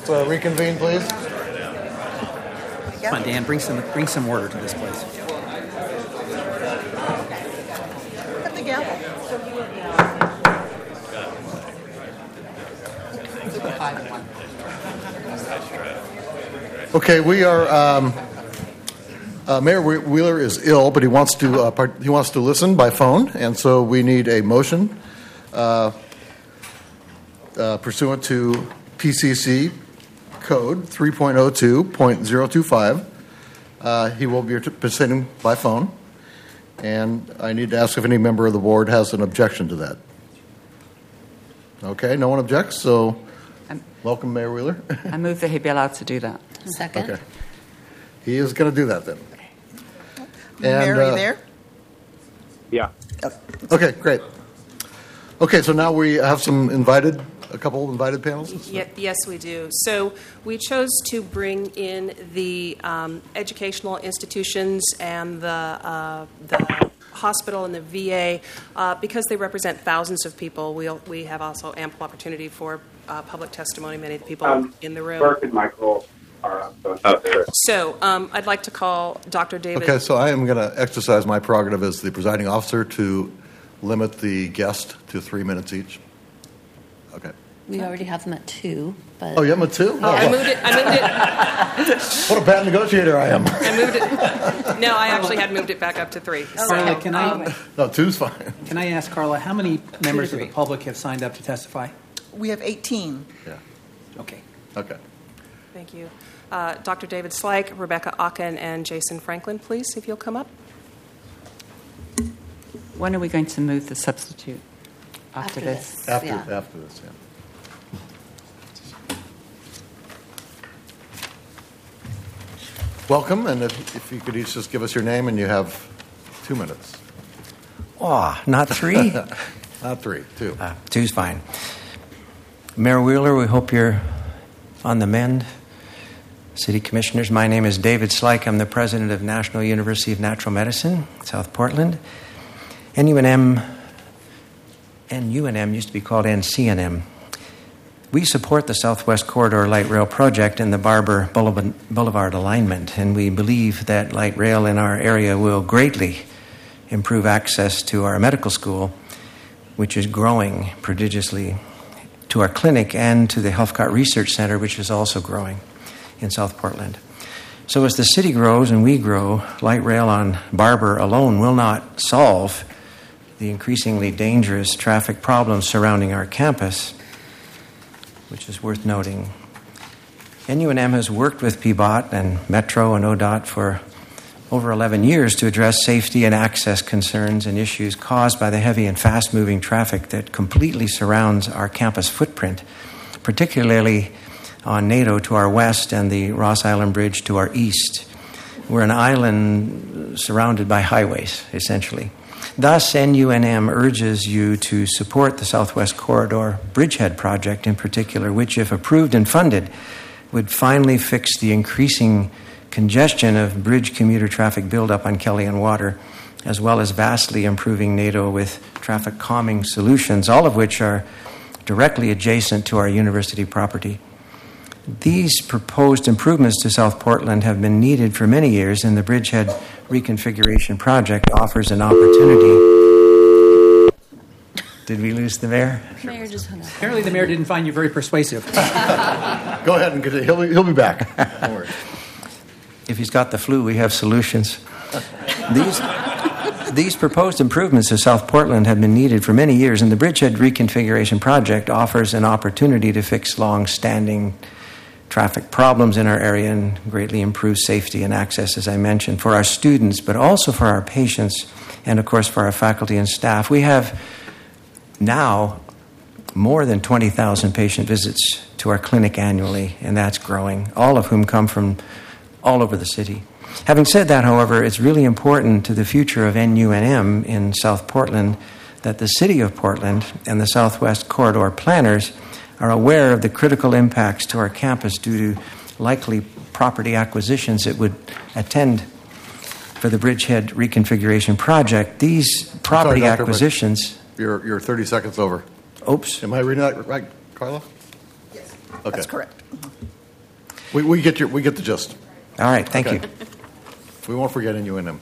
reconvene, please. Come on, Dan, bring some order to this place. Have the gavel. Okay, we are. Mayor Wheeler is ill, but he wants to listen by phone, and so we need a motion pursuant to PCC Code 3.02.025. He will be participating by phone, and I need to ask if any member of the board has an objection to that. Okay, no one objects, so welcome, Mayor Wheeler. I move that he be allowed to do that. Second. Okay. He is going to do that then. Mayor, are you there? Yeah. Okay, great. Okay, so now we have a couple of invited panelists? Yes, we do. So we chose to bring in the educational institutions and the hospital and the VA because they represent thousands of people. We have also ample opportunity for public testimony. Many of the people in the room. Burke and Michael are up there. So I'd like to call Dr. David. Okay, so I am going to exercise my prerogative as the presiding officer to limit the guest to 3 minutes each. Okay. We already have them at 2, but... Oh, you have them at 2? I moved it. What a bad negotiator I am. I moved it. No, I actually had moved it back up to 3. Carla, can I? No, 2's fine. Can I ask Carla how many members of the public have signed up to testify? We have 18. Yeah. Okay. Okay. Thank you. Dr. David Slyke, Rebecca Ocken, and Jason Franklin, please, if you'll come up. When are we going to move the substitute? After this? After this, yeah. Welcome, and if you could each just give us your name, and you have 2 minutes. Oh, not 3? Not 3, 2. 2's fine. Mayor Wheeler, we hope you're on the mend. City Commissioners, my name is David Slyke. I'm the president of National University of Natural Medicine, South Portland. NUNM used to be called NCNM. We support the Southwest Corridor Light Rail project and the Barber Boulevard alignment, and we believe that light rail in our area will greatly improve access to our medical school, which is growing prodigiously, to our clinic, and to the Healthcott Research Center, which is also growing in South Portland. So as the city grows and we grow, light rail on Barber alone will not solve the increasingly dangerous traffic problems surrounding our campus, which is worth noting. NUNM has worked with PBOT and Metro and ODOT for over 11 years to address safety and access concerns and issues caused by the heavy and fast-moving traffic that completely surrounds our campus footprint, particularly on NATO to our west and the Ross Island Bridge to our east. We're an island surrounded by highways, essentially. Thus, NUNM urges you to support the Southwest Corridor Bridgehead project in particular, which, if approved and funded, would finally fix the increasing congestion of bridge commuter traffic buildup on Kellyanne Water, as well as vastly improving NATO with traffic calming solutions, all of which are directly adjacent to our university property. These proposed improvements to South Portland have been needed for many years, and the Bridgehead Reconfiguration Project offers an opportunity. Did we lose the mayor? Mayor just hung up. Apparently the mayor didn't find you very persuasive. Go ahead and continue. He'll be back. Don't worry. If he's got the flu, we have solutions. These proposed improvements to South Portland have been needed for many years, and the Bridgehead Reconfiguration Project offers an opportunity to fix long-standing traffic problems in our area and greatly improve safety and access, as I mentioned, for our students, but also for our patients and, of course, for our faculty and staff. We have now more than 20,000 patient visits to our clinic annually, and that's growing, all of whom come from all over the city. Having said that, however, it's really important to the future of NUNM in South Portland that the City of Portland and the Southwest Corridor planners are aware of the critical impacts to our campus due to likely property acquisitions that would attend for the Bridgehead Reconfiguration Project. These property acquisitions... You're 30 seconds over. Oops. Am I reading that right, Carla? Yes, Okay. that's correct. We get the gist. All right, thank Okay. you. We won't forget UNM.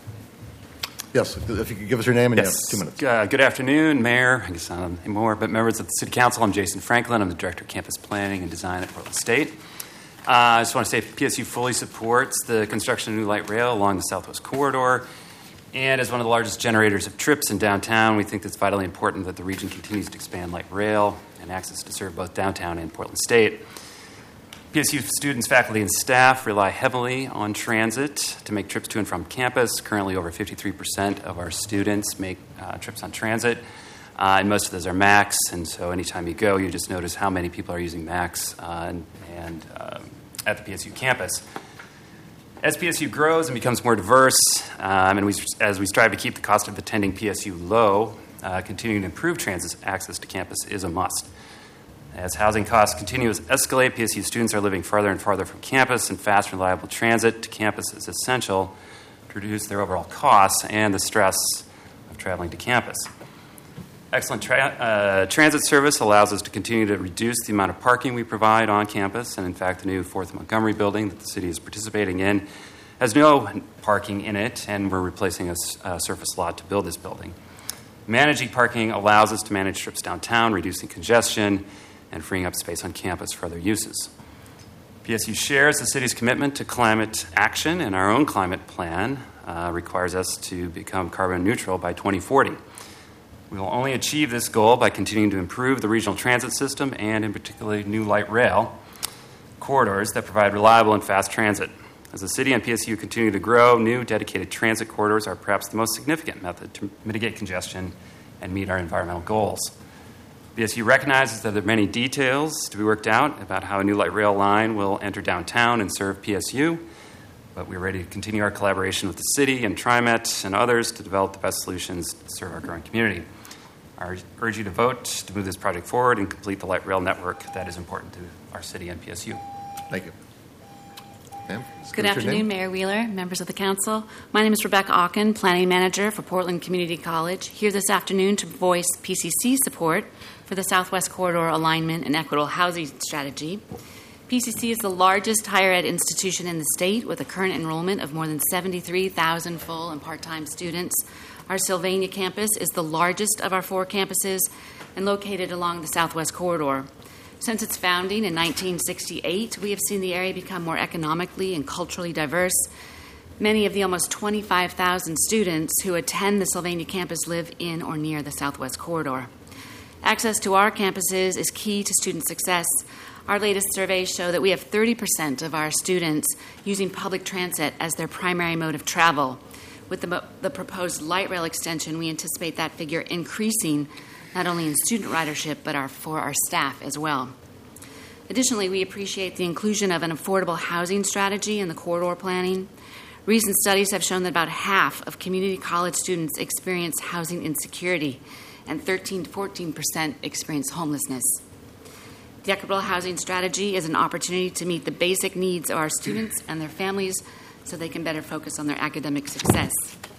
Yes, if you could give us your name and you have 2 minutes. Good afternoon, Mayor, I guess not anymore, but members of the City Council. I'm Jason Franklin. I'm the Director of Campus Planning and Design at Portland State. I just want to say PSU fully supports the construction of new light rail along the Southwest Corridor. And as one of the largest generators of trips in downtown, we think it's vitally important that the region continues to expand light rail and access to serve both downtown and Portland State. PSU students, faculty, and staff rely heavily on transit to make trips to and from campus. Currently, over 53% of our students make trips on transit, and most of those are MAX. And so anytime you go, you just notice how many people are using MAX at the PSU campus. As PSU grows and becomes more diverse, as we strive to keep the cost of attending PSU low, continuing to improve transit access to campus is a must. As housing costs continue to escalate, PSU students are living farther and farther from campus, and fast, reliable transit to campus is essential to reduce their overall costs and the stress of traveling to campus. Excellent transit service allows us to continue to reduce the amount of parking we provide on campus, and in fact, the new 4th Montgomery building that the city is participating in has no parking in it, and we're replacing a surface lot to build this building. Managing parking allows us to manage trips downtown, reducing congestion, and freeing up space on campus for other uses. PSU shares the city's commitment to climate action, and our own climate plan requires us to become carbon neutral by 2040. We will only achieve this goal by continuing to improve the regional transit system and, in particular, new light rail corridors that provide reliable and fast transit. As the city and PSU continue to grow, new dedicated transit corridors are perhaps the most significant method to mitigate congestion and meet our environmental goals. PSU recognizes that there are many details to be worked out about how a new light rail line will enter downtown and serve PSU, but we're ready to continue our collaboration with the city and TriMet and others to develop the best solutions to serve our growing community. I urge you to vote to move this project forward and complete the light rail network that is important to our city and PSU. Thank you. Ma'am, Good afternoon, Mayor Wheeler, members of the council. My name is Rebecca Aachen, Planning Manager for Portland Community College, here this afternoon to voice PCC support for the Southwest Corridor Alignment and Equitable Housing Strategy. PCC is the largest higher ed institution in the state with a current enrollment of more than 73,000 full and part-time students. Our Sylvania campus is the largest of our 4 campuses and located along the Southwest Corridor. Since its founding in 1968, we have seen the area become more economically and culturally diverse. Many of the almost 25,000 students who attend the Sylvania campus live in or near the Southwest Corridor. Access to our campuses is key to student success. Our latest surveys show that we have 30% of our students using public transit as their primary mode of travel. With the proposed light rail extension, we anticipate that figure increasing not only in student ridership, but for our staff as well. Additionally, we appreciate the inclusion of an affordable housing strategy in the corridor planning. Recent studies have shown that about half of community college students experience housing insecurity, and 13 to 14% experience homelessness. The equitable housing strategy is an opportunity to meet the basic needs of our students and their families so they can better focus on their academic success.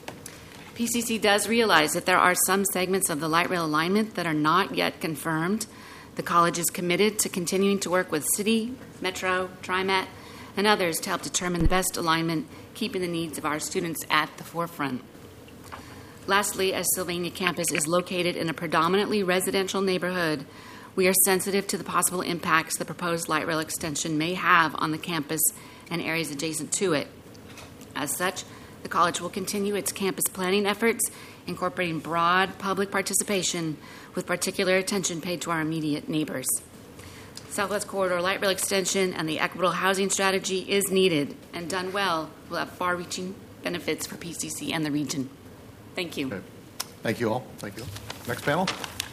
PCC does realize that there are some segments of the light rail alignment that are not yet confirmed. The college is committed to continuing to work with City, Metro, TriMet, and others to help determine the best alignment, keeping the needs of our students at the forefront. Lastly, as Sylvania campus is located in a predominantly residential neighborhood, we are sensitive to the possible impacts the proposed light rail extension may have on the campus and areas adjacent to it. As such, the college will continue its campus planning efforts, incorporating broad public participation with particular attention paid to our immediate neighbors. Southwest Corridor Light Rail Extension and the Equitable Housing Strategy is needed, and done well will have far-reaching benefits for PCC and the region. Thank you. Okay. Thank you all. Thank you. Next panel.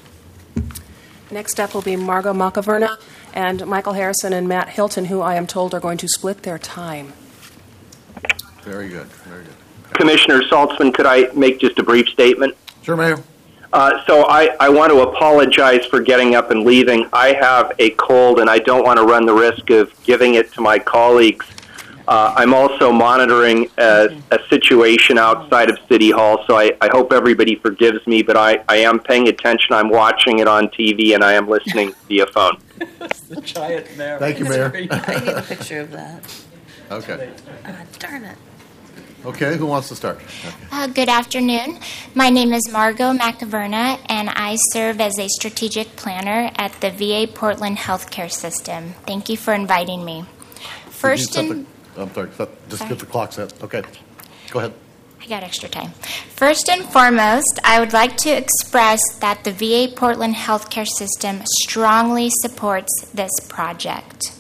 Next up will be Margot Macaverna and Michael Harrison and Matt Hilton, who I am told are going to split their time. Very good. Very good. Commissioner Saltzman, could I make just a brief statement? Sure, Mayor. So I want to apologize for getting up and leaving. I have a cold, and I don't want to run the risk of giving it to my colleagues. I'm also monitoring a situation outside of City Hall, so I hope everybody forgives me, but I am paying attention. I'm watching it on TV, and I am listening via phone. The giant mare. Thank you, Mayor. I need a picture of that. Okay. Darn it. Okay, who wants to start? Good afternoon. My name is Margot McAverna, and I serve as a strategic planner at the VA Portland Healthcare System. Thank you for inviting me. I'm sorry, just get the clock set. Okay, go ahead. I got extra time. First and foremost, I would like to express that the VA Portland Healthcare System strongly supports this project.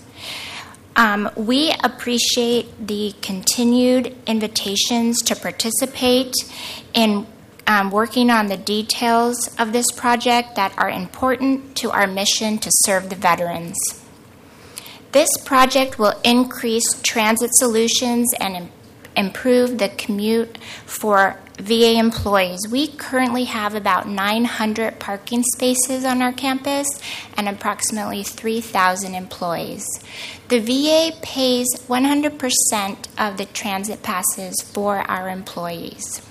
We appreciate the continued invitations to participate in working on the details of this project that are important to our mission to serve the veterans. This project will increase transit solutions and improve the commute for VA employees. We currently have about 900 parking spaces on our campus and approximately 3,000 employees. The VA pays 100% of the transit passes for our employees.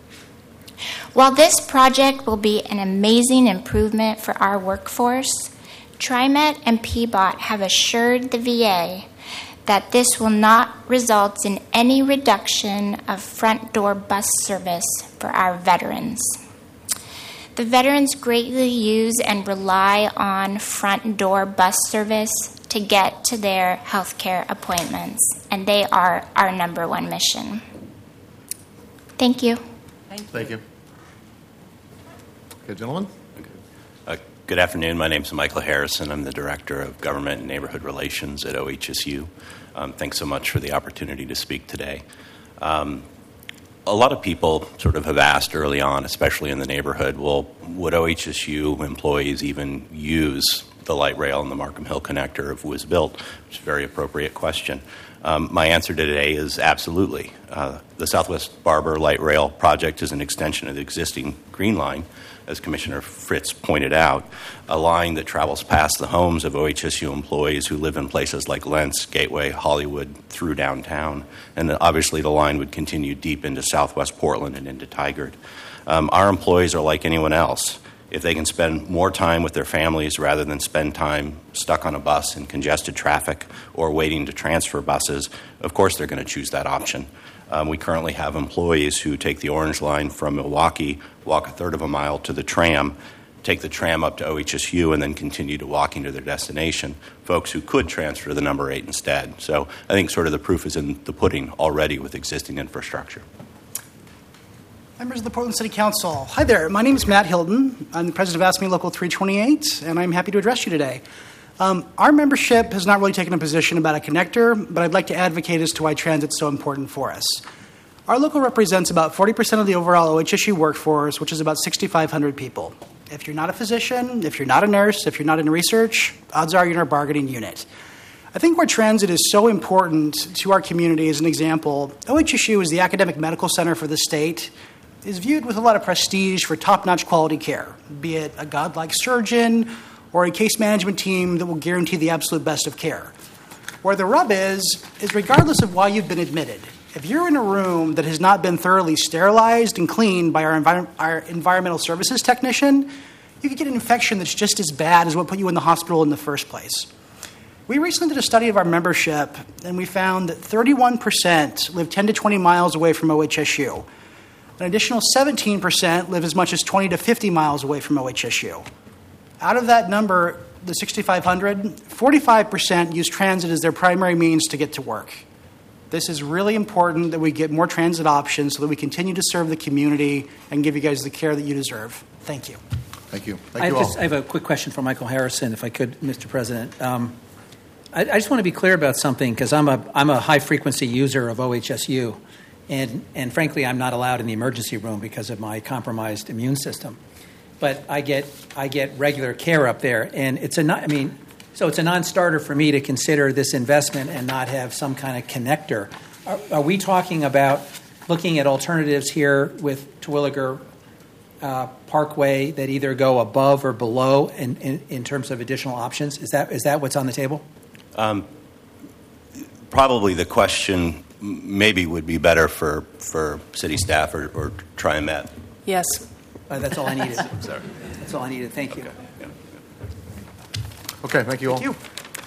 While this project will be an amazing improvement for our workforce, TriMet and PBOT have assured the VA that this will not result in any reduction of front door bus service for our veterans. The veterans greatly use and rely on front door bus service to get to their health care appointments, and they are our number one mission. Thank you. Thank you. Okay, gentlemen. Good afternoon. My name is Michael Harrison. I'm the Director of Government and Neighborhood Relations at OHSU. Thanks so much for the opportunity to speak today. A lot of people sort of have asked early on, especially in the neighborhood, well, would OHSU employees even use the light rail and the Markham Hill connector if it was built? Which is a very appropriate question. My answer today is absolutely. The Southwest Barber Light Rail project is an extension of the existing Green Line, as Commissioner Fritz pointed out, a line that travels past the homes of OHSU employees who live in places like Lentz, Gateway, Hollywood, through downtown. And obviously the line would continue deep into Southwest Portland and into Tigard. Our employees are like anyone else. If they can spend more time with their families rather than spend time stuck on a bus in congested traffic or waiting to transfer buses, of course they're going to choose that option. We currently have employees who take the Orange Line from Milwaukee, walk a third of a mile to the tram, take the tram up to OHSU, and then continue to walking to their destination, folks who could transfer the number 8 instead. So I think sort of the proof is in the pudding already with existing infrastructure. Members of the Portland City Council. Hi there. My name is Matt Hilden. I'm the president of AFSCME Local 328, and I'm happy to address you today. Our membership has not really taken a position about a connector, but I'd like to advocate as to why transit's so important for us. Our local represents about 40% of the overall OHSU workforce, which is about 6,500 people. If you're not a physician, if you're not a nurse, if you're not in research, odds are you're in our bargaining unit. I think where transit is so important to our community, as an example, OHSU is the academic medical center for the state, is viewed with a lot of prestige for top-notch quality care, be it a godlike surgeon or a case management team that will guarantee the absolute best of care. Where the rub is regardless of why you've been admitted, if you're in a room that has not been thoroughly sterilized and cleaned by our environmental services technician, you could get an infection that's just as bad as what put you in the hospital in the first place. We recently did a study of our membership, and we found that 31% live 10 to 20 miles away from OHSU. An additional 17% live as much as 20 to 50 miles away from OHSU. Out of that number, the 6,500, 45% use transit as their primary means to get to work. This is really important that we get more transit options so that we continue to serve the community and give you guys the care that you deserve. Thank you. Thank you. I have a quick question for Michael Harrison, if I could, Mr. President. I just want to be clear about something, because I'm a high-frequency user of OHSU, and frankly, I'm not allowed in the emergency room because of my compromised immune system. But I get regular care up there, and so it's a non-starter for me to consider this investment and not have some kind of connector. Are we talking about looking at alternatives here with Terwilliger Parkway that either go above or below in terms of additional options? Is that what's on the table? Probably the question maybe would be better for city staff or TriMet. Yes. That's all I needed. Sorry. That's all I needed. Thank you. Okay. Yeah. Okay, thank you all. Thank you.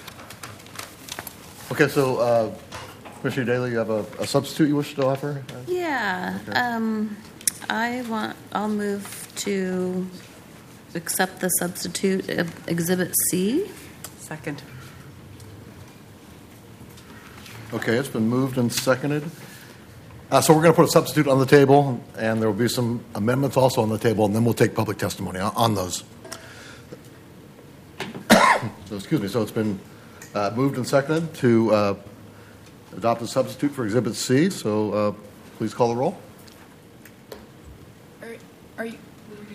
Okay, so Commissioner Daly, you have a substitute you wish to offer? Yeah. Okay. I'll move to accept the substitute of Exhibit C. Second. Okay, it's been moved and seconded. So we're going to put a substitute on the table, and there will be some amendments also on the table, and then we'll take public testimony on those. So, excuse me. So it's been moved and seconded to adopt a substitute for Exhibit C. So please call the roll. Are you?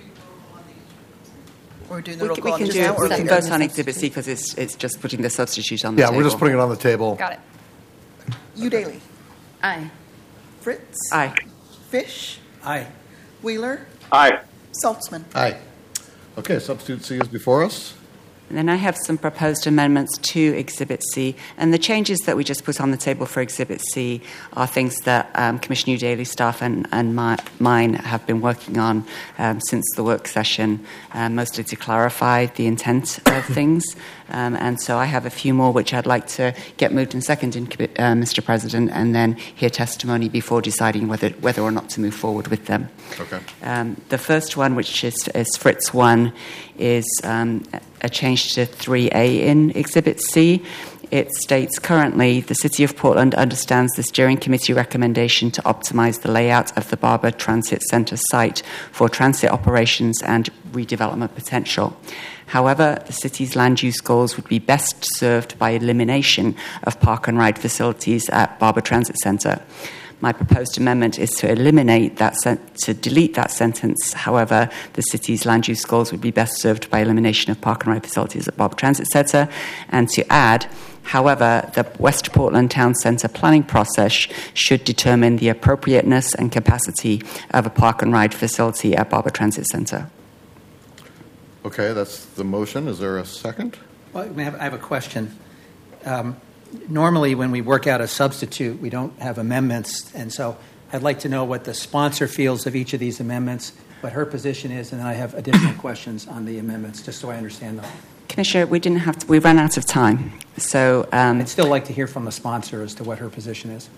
We're doing the We roll can, call we can, just do, now, or we can later? vote on Exhibit C because it's just putting the substitute on the Yeah, table. we're just putting it on the table. Got it. You Daly. Aye. Fritz. Aye. Fish. Aye. Wheeler. Aye. Saltzman. Aye. Okay, substitute C is before us. And then I have some proposed amendments to Exhibit C. And the changes that we just put on the table for Exhibit C are things that Commissioner Daly staff and mine have been working on since the work session, mostly to clarify the intent of things. And so I have a few more which I'd like to get moved and seconded, Mr. President, and then hear testimony before deciding whether or not to move forward with them. Okay. The first one, which is Fritz 1, is a change to 3A in Exhibit C. It states, currently, the City of Portland understands the steering committee recommendation to optimize the layout of the Barber Transit Center site for transit operations and redevelopment potential. However, the city's land use goals would be best served by elimination of park and ride facilities at Barber Transit Center. My proposed amendment is to eliminate that, to delete that sentence. However, the city's land use goals would be best served by elimination of park and ride facilities at Barber Transit Center, and to add, however, the West Portland Town Center planning process should determine the appropriateness and capacity of a park and ride facility at Barber Transit Center. Okay, that's the motion. Is there a second? Well, I have a question. Normally, when we work out a substitute, we don't have amendments, and so I'd like to know what the sponsor feels of each of these amendments, what her position is, and I have additional questions on the amendments, just so I understand them. Commissioner, we ran out of time, so I'd still like to hear from the sponsor as to what her position is.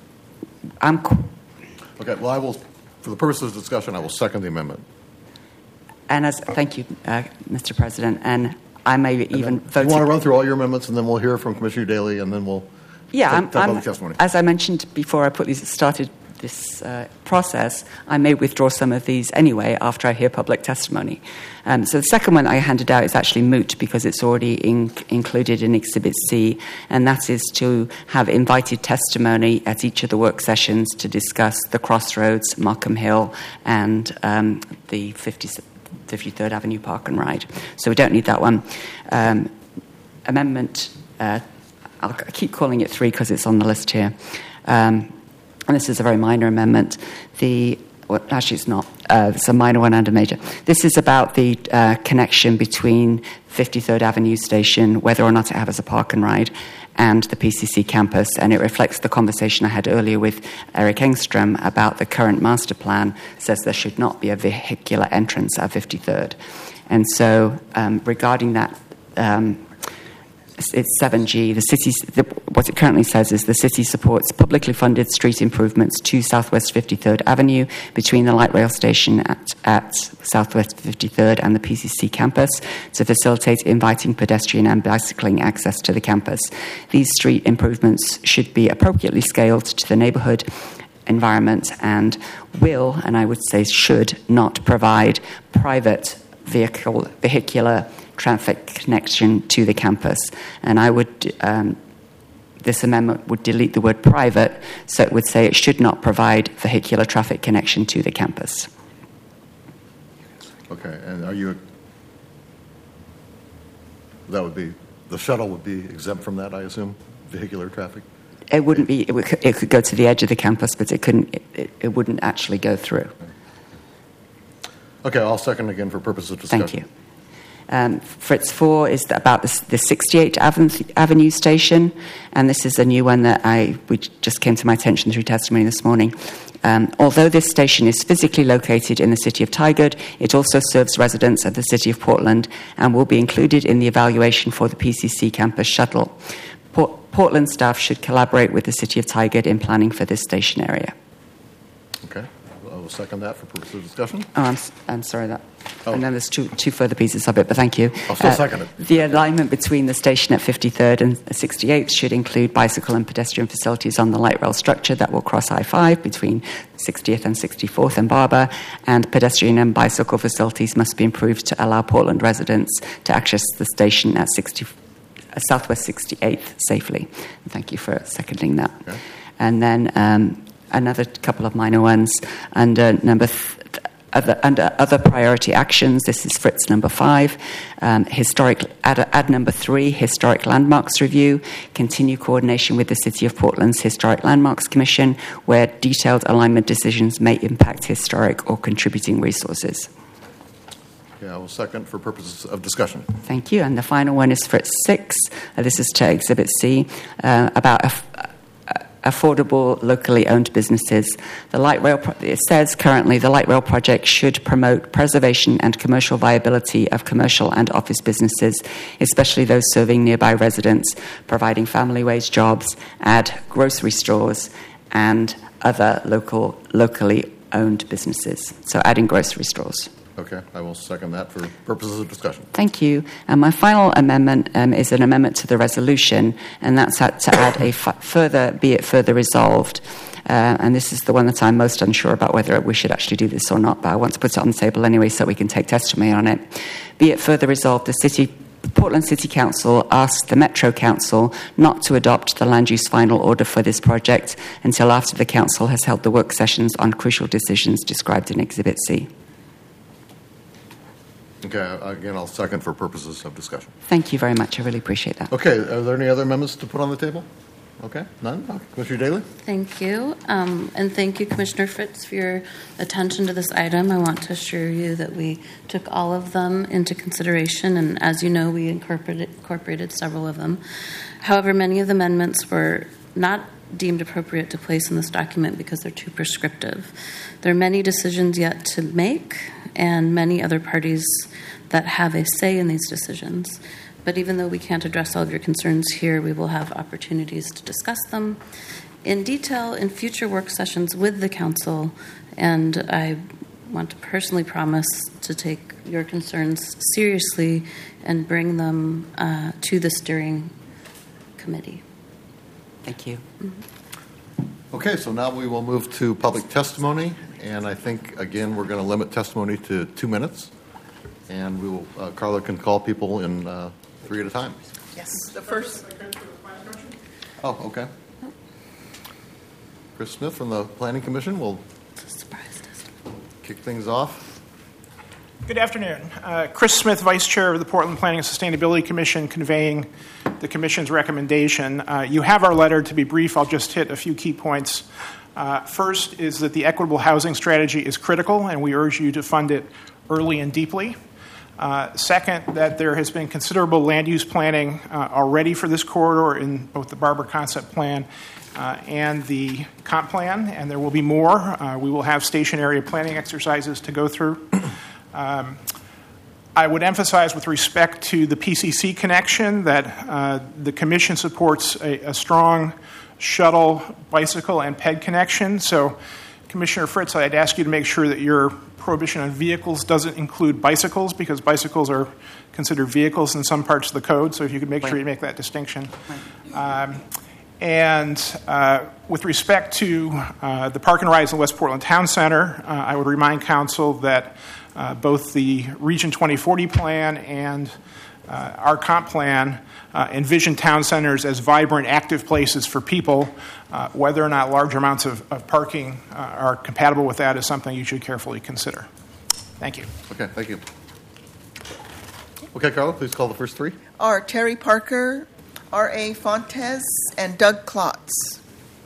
Okay. Well, I will, for the purposes of discussion, I will second the amendment. And thank you, Mr. President, and I may even vote. You want to run through all your amendments, and then we'll hear from Commissioner Daly, and then we'll take public testimony. As I mentioned before I started this process, I may withdraw some of these anyway after I hear public testimony. So the second one I handed out is actually moot because it's already included in Exhibit C, and that is to have invited testimony at each of the work sessions to discuss the Crossroads, Markham Hill, and the 53rd Avenue Park and Ride. So we don't need that one. Amendment, I'll keep calling it 3 because it's on the list here. And this is a very minor amendment. Actually, it's not. It's a minor one and a major. This is about the connection between 53rd Avenue Station, whether or not it has a park and ride, and the PCC campus, and it reflects the conversation I had earlier with Eric Engstrom about the current master plan says there should not be a vehicular entrance at 53rd. And so regarding that, it's 7G. What it currently says is the city supports publicly funded street improvements to Southwest 53rd Avenue between the light rail station at Southwest 53rd and the PCC campus to facilitate inviting pedestrian and bicycling access to the campus. These street improvements should be appropriately scaled to the neighborhood environment and will, and I would say should, not provide private vehicular traffic connection to the campus. And I would, this amendment would delete the word private, so it would say it should not provide vehicular traffic connection to the campus. Okay, and the shuttle would be exempt from that, I assume, vehicular traffic? It wouldn't be, it could go to the edge of the campus, but it wouldn't actually go through. Okay, I'll second again for purposes of discussion. Thank you. Fritz 4 is about the 68th Avenue station, and this is a new one that just came to my attention through testimony this morning. Although this station is physically located in the city of Tigard, it also serves residents of the city of Portland and will be included in the evaluation for the PCC campus shuttle. Portland staff should collaborate with the city of Tigard in planning for this station area. Okay. I will second that for purposes of discussion. Oh, I'm sorry that. And then there's two further pieces of it, but thank you. I'll still second it. The alignment between the station at 53rd and 68th should include bicycle and pedestrian facilities on the light rail structure that will cross I-5 between 60th and 64th and Barber, and pedestrian and bicycle facilities must be improved to allow Portland residents to access the station at Southwest 68th safely. And thank you for seconding that. Okay. And then another couple of minor ones under under other priority actions. This is Fritz number 5. Add number 3, historic landmarks review. Continue coordination with the City of Portland's Historic Landmarks Commission, where detailed alignment decisions may impact historic or contributing resources. Okay, I will second for purposes of discussion. Thank you. And the final one is Fritz 6. This is to Exhibit C about affordable, locally owned businesses. The light rail, it says currently the light rail project should promote preservation and commercial viability of commercial and office businesses, especially those serving nearby residents, providing family wage jobs, add grocery stores, and other locally owned businesses. So adding grocery stores. Okay, I will second that for purposes of discussion. Thank you. And my final amendment is an amendment to the resolution, and that's to add a be it further resolved. And this is the one that I'm most unsure about whether we should actually do this or not, but I want to put it on the table anyway so we can take testimony on it. Be it further resolved, the Portland City Council asks the Metro Council not to adopt the land use final order for this project until after the Council has held the work sessions on crucial decisions described in Exhibit C. Okay, again, I'll second for purposes of discussion. Thank you very much. I really appreciate that. Okay, are there any other amendments to put on the table? Okay, none? Commissioner Daly? Thank you. And thank you, Commissioner Fritz, for your attention to this item. I want to assure you that we took all of them into consideration, and as you know, we incorporated several of them. However, many of the amendments were not deemed appropriate to place in this document because they're too prescriptive. There are many decisions yet to make, and many other parties that have a say in these decisions. But even though we can't address all of your concerns here, we will have opportunities to discuss them in detail in future work sessions with the Council, and I want to personally promise to take your concerns seriously and bring them to the steering committee. Thank you. Mm-hmm. Okay, so now we will move to public testimony, and I think, again, we're going to limit testimony to 2 minutes, and we will, Carla can call people in 3 at a time. Yes, the first. Oh, okay. Chris Smith from the Planning Commission will kick things off. Good afternoon. Chris Smith, Vice Chair of the Portland Planning and Sustainability Commission, conveying the Commission's recommendation. You have our letter. To be brief, I'll just hit a few key points. First is that the equitable housing strategy is critical, and we urge you to fund it early and deeply. Second, that there has been considerable land use planning already for this corridor in both the Barber Concept Plan and the comp plan, and there will be more. We will have station area planning exercises to go through. I would emphasize with respect to the PCC connection that the Commission supports a strong shuttle, bicycle, and PED connection. So, Commissioner Fritz, I'd ask you to make sure that your prohibition on vehicles doesn't include bicycles, because bicycles are considered vehicles in some parts of the code. So if you could make sure you make that distinction. And with respect to the Park and Rides in West Portland Town Center, I would remind Council that both the Region 2040 plan and our comp plan envision town centers as vibrant, active places for people. Whether or not large amounts of parking are compatible with that is something you should carefully consider. Thank you. Okay, thank you. Okay, Carla, please call the first 3. Are Terry Parker, R.A. Fontes, and Doug Klotz.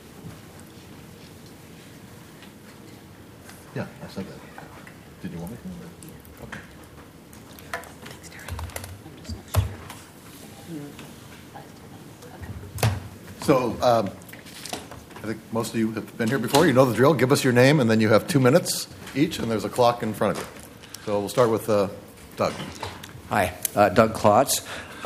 Yeah, I said that. Did you want me to? Okay. Thanks, Terry. I'm just not sure. So, I think most of you have been here before. You know the drill. Give us your name, and then you have 2 minutes each, and there's a clock in front of you. So we'll start with Doug. Hi, Doug Klotz.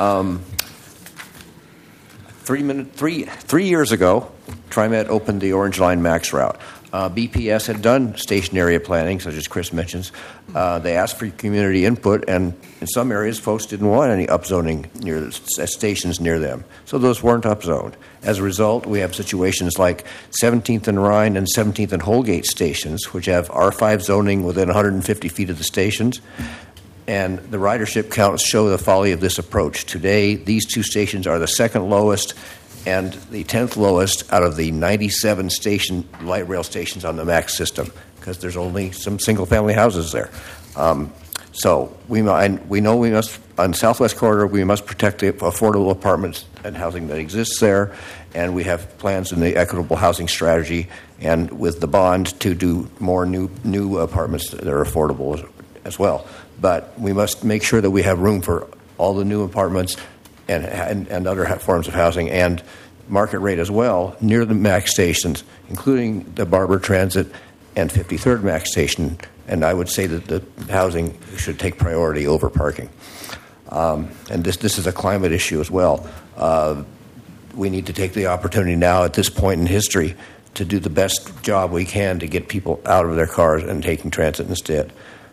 3 years ago, TriMet opened the Orange Line Max route. BPS had done station area planning, such as Chris mentions. They asked for community input, and in some areas, folks didn't want any upzoning near stations near them. So those weren't upzoned. As a result, we have situations like 17th and Rhine and 17th and Holgate stations, which have R5 zoning within 150 feet of the stations. And the ridership counts show the folly of this approach. Today, these two stations are the second lowest and the 10th lowest out of the 97 light rail stations on the MAX system, because there's only some single-family houses there. So we know we must, on Southwest Corridor, we must protect the affordable apartments and housing that exists there, and we have plans in the equitable housing strategy and with the bond to do more new apartments that are affordable as well. But we must make sure that we have room for all the new apartments and other forms of housing, and market rate as well, near the MAX stations, including the Barber Transit and 53rd MAX station. And I would say that the housing should take priority over parking. And this is a climate issue as well. We need to take the opportunity now at this point in history to do the best job we can to get people out of their cars and taking transit instead.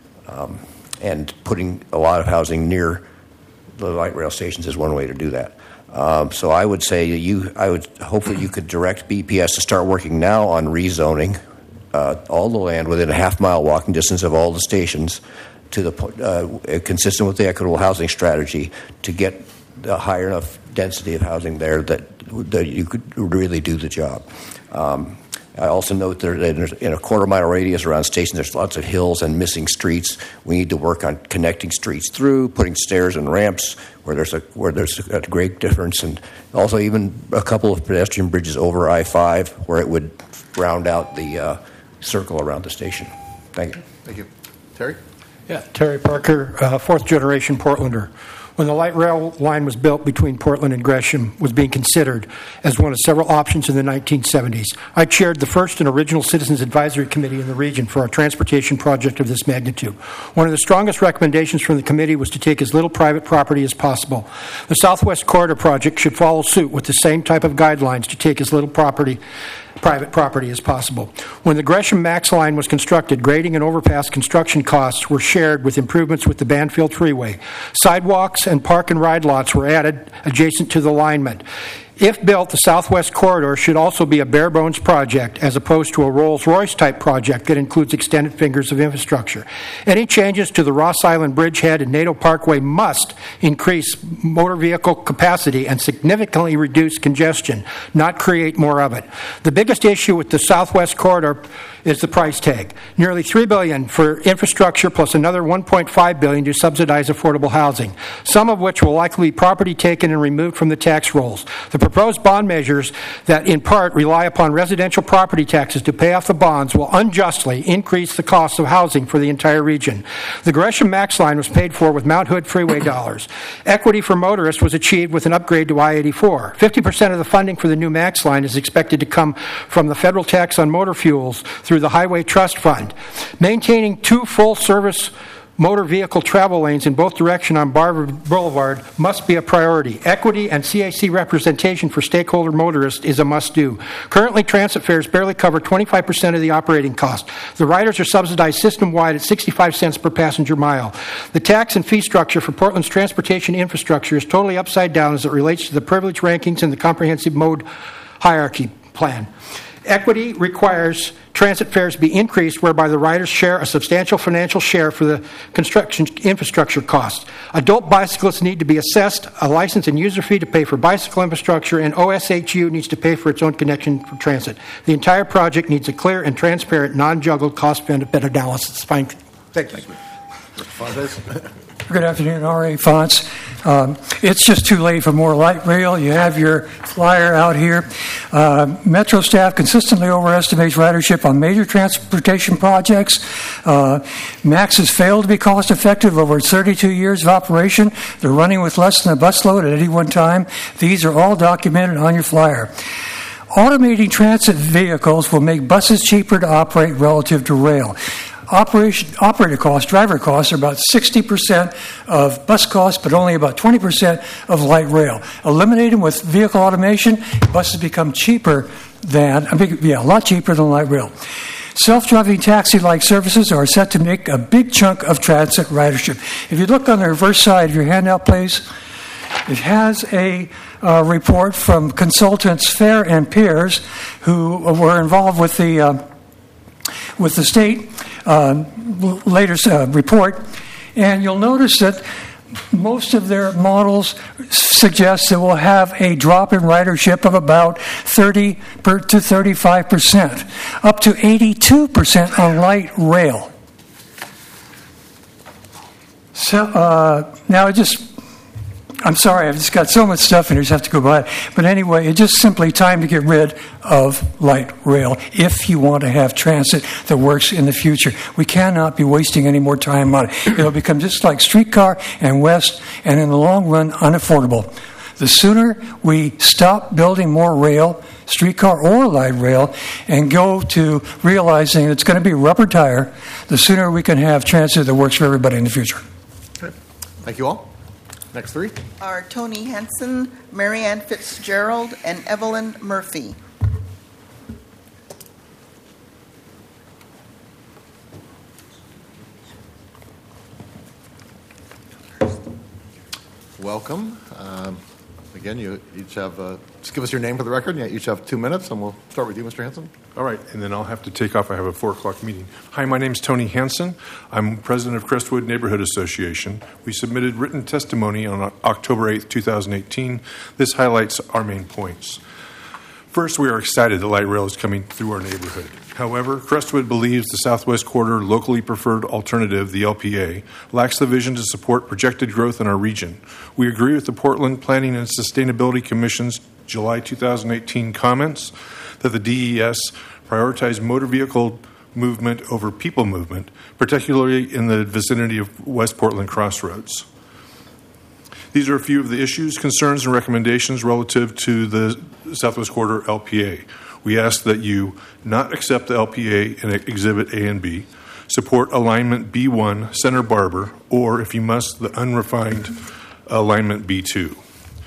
And putting a lot of housing near the light rail stations is one way to do that. So I would say I would hope that you could direct BPS to start working now on rezoning all the land within a half-mile walking distance of all the stations to the consistent with the equitable housing strategy to get the higher enough density of housing there that you could really do the job. I also note that in a quarter-mile radius around stations, there's lots of hills and missing streets. We need to work on connecting streets through, putting stairs and ramps where there's a great difference, and also even a couple of pedestrian bridges over I-5 where it would round out the circle around the station. Thank you. Thank you. Terry? Yeah, Terry Parker, fourth-generation Portlander. When the light rail line was built between Portland and Gresham was being considered as one of several options in the 1970s. I chaired the first and original Citizens Advisory Committee in the region for a transportation project of this magnitude. One of the strongest recommendations from the committee was to take as little private property as possible. The Southwest Corridor project should follow suit with the same type of guidelines to take as little private property as possible. When the Gresham Max line was constructed, grading and overpass construction costs were shared with improvements with the Banfield Freeway. Sidewalks and park and ride lots were added adjacent to the alignment. If built, the Southwest Corridor should also be a bare-bones project as opposed to a Rolls-Royce type project that includes extended fingers of infrastructure. Any changes to the Ross Island Bridgehead and NATO Parkway must increase motor vehicle capacity and significantly reduce congestion, not create more of it. The biggest issue with the Southwest Corridor is the price tag. Nearly $3 billion for infrastructure plus another $1.5 billion to subsidize affordable housing, some of which will likely be property taken and removed from the tax rolls. The proposed bond measures that in part rely upon residential property taxes to pay off the bonds will unjustly increase the cost of housing for the entire region. The Gresham Max line was paid for with Mount Hood Freeway dollars. Equity for motorists was achieved with an upgrade to I-84. 50% of the funding for the new Max line is expected to come from the federal tax on motor fuels through the Highway Trust Fund. Maintaining two full-service motor vehicle travel lanes in both directions on Barber Boulevard must be a priority. Equity and CAC representation for stakeholder motorists is a must-do. Currently, transit fares barely cover 25% of the operating cost. The riders are subsidized system-wide at 65 cents per passenger mile. The tax and fee structure for Portland's transportation infrastructure is totally upside down as it relates to the privilege rankings and the comprehensive mode hierarchy plan. Equity requires transit fares be increased whereby the riders share a substantial financial share for the construction infrastructure costs. Adult bicyclists need to be assessed a license and user fee to pay for bicycle infrastructure, and OSHU needs to pay for its own connection for transit. The entire project needs a clear and transparent, non-juggled cost-benefit analysis. Thank you. Good afternoon, R.A. Fonts. It's just too late for more light rail. You have your flyer out here. Metro staff consistently overestimates ridership on major transportation projects. MAX has failed to be cost effective over its 32 years of operation. They're running with less than a busload at any one time. These are all documented on your flyer. Automating transit vehicles will make buses cheaper to operate relative to rail. Operator costs, driver costs, are about 60% of bus costs, but only about 20% of light rail. Eliminated with vehicle automation, buses become cheaper than, a lot cheaper than light rail. Self-driving taxi-like services are set to make a big chunk of transit ridership. If you look on the reverse side of your handout, please, it has a report from consultants Fair and Peers, who were involved with the state latest report, and you'll notice that most of their models suggest that we'll have a drop in ridership of about 30 to 35%, up to 82% on light rail. So now I'm sorry, I've just got so much stuff and I just have to go by it. But anyway, it's just simply time to get rid of light rail if you want to have transit that works in the future. We cannot be wasting any more time on it. It'll become just like streetcar and West, and in the long run, unaffordable. The sooner we stop building more rail, streetcar or light rail, and go to realizing it's going to be rubber tire, the sooner we can have transit that works for everybody in the future. Okay. Thank you all. Next three are Tony Henson, Marianne Fitzgerald, and Evelyn Murphy. Welcome. Again, you each have, just give us your name for the record. You each have 2 minutes, and we'll start with you, Mr. Hanson. All right, and then I'll have to take off. I have a 4 o'clock meeting. Hi, my name's Tony Hanson. I'm president of Crestwood Neighborhood Association. We submitted written testimony on October 8th, 2018. This highlights our main points. First, we are excited that light rail is coming through our neighborhood. However, Crestwood believes the Southwest Corridor locally preferred alternative, the LPA, lacks the vision to support projected growth in our region. We agree with the Portland Planning and Sustainability Commission's July 2018 comments that the DES prioritize motor vehicle movement over people movement, particularly in the vicinity of West Portland Crossroads. These are a few of the issues, concerns, and recommendations relative to the Southwest Corridor LPA. We ask that you not accept the LPA in Exhibit A and B, support Alignment B1, Center Barber, or, if you must, the unrefined Alignment B2.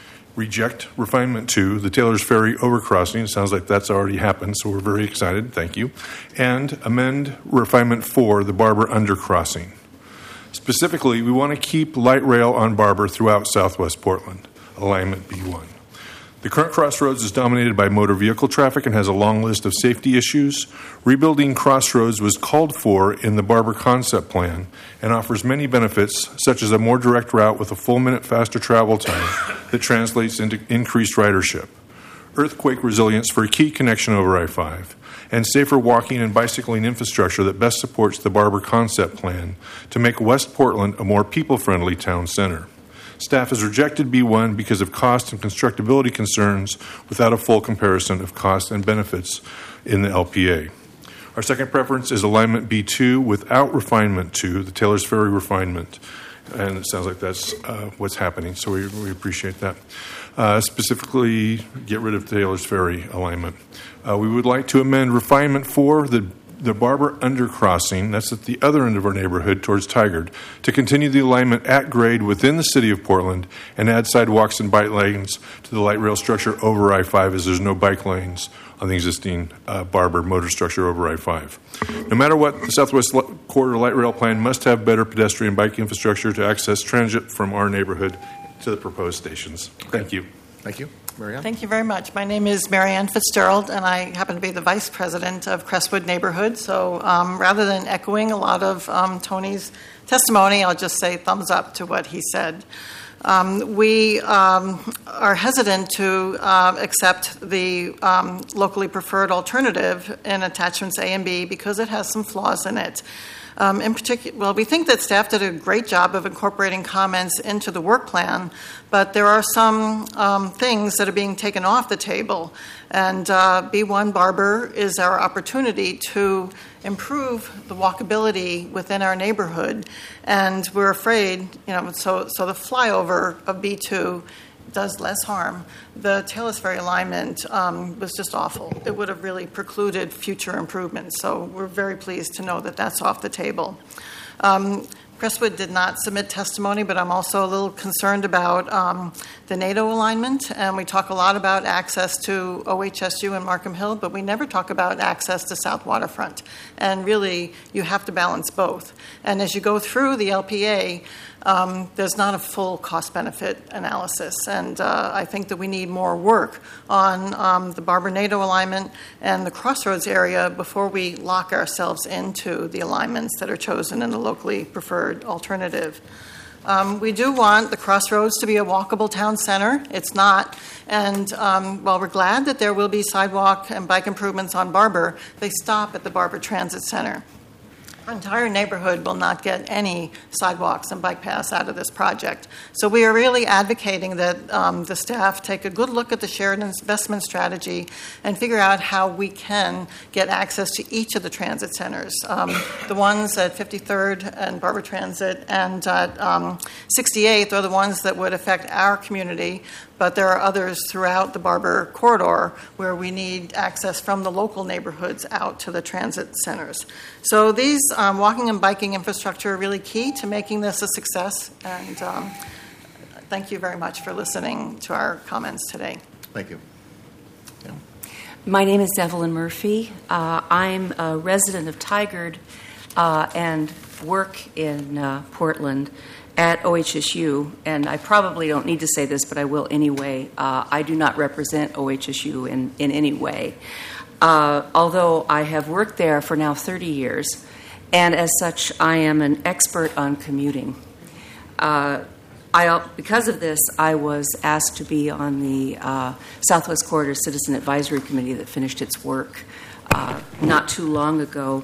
Reject Refinement 2, the Taylor's Ferry overcrossing. It sounds like that's already happened, so we're very excited. Thank you. And amend Refinement 4, the Barber undercrossing. Specifically, we want to keep light rail on Barber throughout Southwest Portland, Alignment B1. The current crossroads is dominated by motor vehicle traffic and has a long list of safety issues. Rebuilding crossroads was called for in the Barber concept plan and offers many benefits, such as a more direct route with a full minute faster travel time that translates into increased ridership, earthquake resilience for a key connection over I-5, and safer walking and bicycling infrastructure that best supports the Barber concept plan to make West Portland a more people-friendly town center. Staff has rejected B1 because of cost and constructability concerns without a full comparison of cost and benefits in the LPA. Our second preference is Alignment B2 without Refinement 2, the Taylor's Ferry refinement. And it sounds like that's what's happening, so we appreciate that. Specifically, get rid of Taylor's Ferry alignment. We would like to amend Refinement 4, the Barber undercrossing, that's at the other end of our neighborhood towards Tigard, to continue the alignment at grade within the city of Portland and add sidewalks and bike lanes to the light rail structure over I-5, as there's no bike lanes on the existing Barber motor structure over I-5. No matter what, the Southwest Corridor light rail plan must have better pedestrian bike infrastructure to access transit from our neighborhood to the proposed stations. Thank you. Thank you. Marianne? Thank you very much. My name is Marianne Fitzgerald, and I happen to be the vice president of Crestwood Neighborhood. So rather than echoing a lot of Tony's testimony, I'll just say thumbs up to what he said. We are hesitant to accept the locally preferred alternative in attachments A and B because it has some flaws in it. In particular, we think that staff did a great job of incorporating comments into the work plan, but there are some things that are being taken off the table. And B1 Barber is our opportunity to improve the walkability within our neighborhood. And we're afraid, so the flyover of B2 does less harm. The Talus Ferry alignment was just awful. It would have really precluded future improvements. So we're very pleased to know that that's off the table. Crestwood did not submit testimony, but I'm also a little concerned about the NATO alignment. And we talk a lot about access to OHSU and Markham Hill, but we never talk about access to South Waterfront. And really, you have to balance both. And as you go through the LPA, there's not a full cost-benefit analysis. And I think that we need more work on the Barber-NATO alignment and the Crossroads area before we lock ourselves into the alignments that are chosen in the locally preferred alternative. We do want the Crossroads to be a walkable town center. It's not. And while we're glad that there will be sidewalk and bike improvements on Barber, they stop at the Barber Transit Center. Our entire neighborhood will not get any sidewalks and bike paths out of this project. So we are really advocating that the staff take a good look at the shared investment strategy and figure out how we can get access to each of the transit centers. The ones at 53rd and Barber Transit and 68th are the ones that would affect our community, but there are others throughout the Barber corridor where we need access from the local neighborhoods out to the transit centers. So these walking and biking infrastructure are really key to making this a success, and thank you very much for listening to our comments today. Thank you. Yeah. My name is Evelyn Murphy. I'm a resident of Tigard and work in Portland at OHSU, and I probably don't need to say this, but I will anyway. I do not represent OHSU in any way, although I have worked there for now 30 years, and as such, I am an expert on commuting. Because of this, I was asked to be on the Southwest Corridor Citizen Advisory Committee that finished its work not too long ago.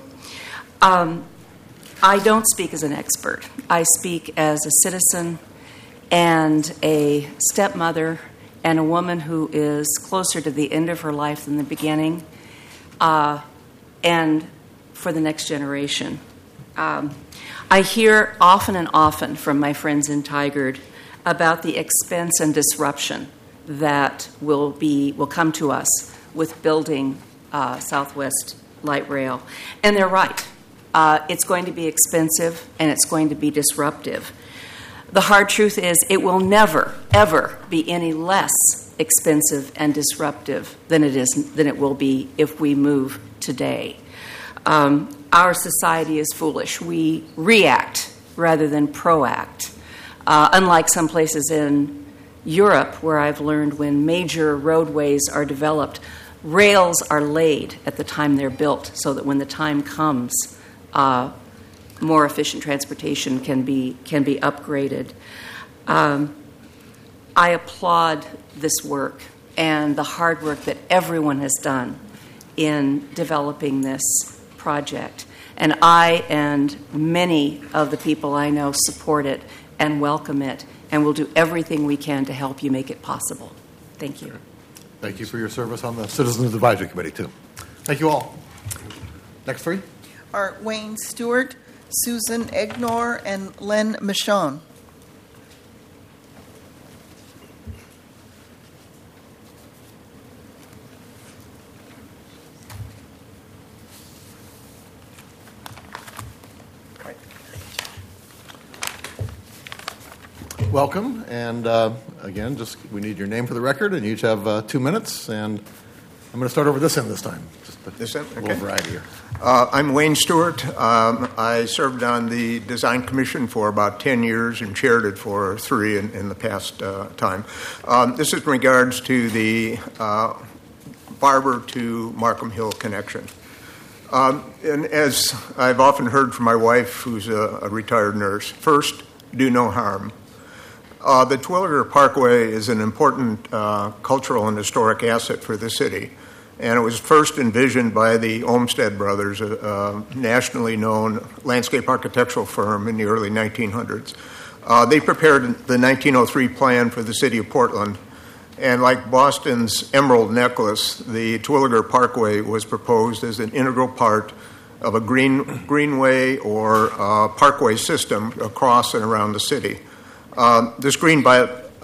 I don't speak as an expert. I speak as a citizen and a stepmother and a woman who is closer to the end of her life than the beginning, and for the next generation. I hear often and often from my friends in Tigard about the expense and disruption that will come to us with building Southwest Light Rail. And they're right. It's going to be expensive and it's going to be disruptive. The hard truth is it will never, ever be any less expensive and disruptive than it will be if we move today. Our society is foolish. We react rather than proact. Unlike some places in Europe where I've learned when major roadways are developed, rails are laid at the time they're built so that when the time comes, more efficient transportation can be upgraded. I applaud this work and the hard work that everyone has done in developing this project. And I and many of the people I know support it and welcome it, and will do everything we can to help you make it possible. Thank you. Thank you for your service on the Citizens Advisory Committee, too. Thank you all. Next three are Wayne Stewart, Susan Egnor, and Len Michon. Welcome, and again, we need your name for the record, and you each have 2 minutes, and I'm going to start over this end this time. Just a little variety here. I'm Wayne Stewart. I served on the Design Commission for about 10 years and chaired it for 3 in the past time. This is in regards to the Barber to Markham Hill connection. And as I've often heard from my wife, who's a retired nurse, first, do no harm. The Terwilliger Parkway is an important cultural and historic asset for the city, and it was first envisioned by the Olmsted brothers, a nationally known landscape architectural firm in the early 1900s. They prepared the 1903 plan for the city of Portland, and like Boston's Emerald Necklace, the Terwilliger Parkway was proposed as an integral part of a greenway or parkway system across and around the city. This green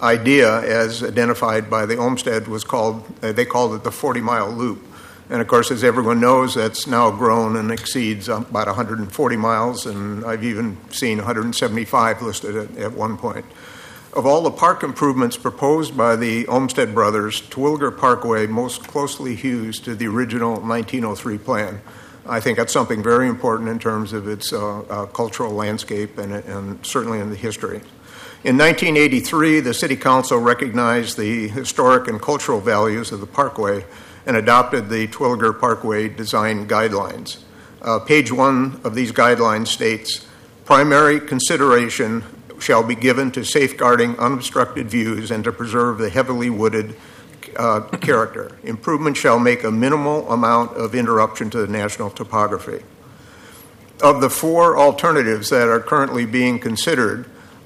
idea, as identified by the Olmsted, was called, they called it the 40-mile loop. And of course, as everyone knows, that's now grown and exceeds about 140 miles, and I've even seen 175 listed at one point. Of all the park improvements proposed by the Olmsted brothers, Terwilliger Parkway most closely hews to the original 1903 plan. I think that's something very important in terms of its cultural landscape and certainly in the history. In 1983, the City Council recognized the historic and cultural values of the parkway and adopted the Terwilliger Parkway Design Guidelines. Page 1 of these guidelines states, primary consideration shall be given to safeguarding unobstructed views and to preserve the heavily wooded character. Improvement shall make a minimal amount of interruption to the national topography. Of the 4 alternatives that are currently being considered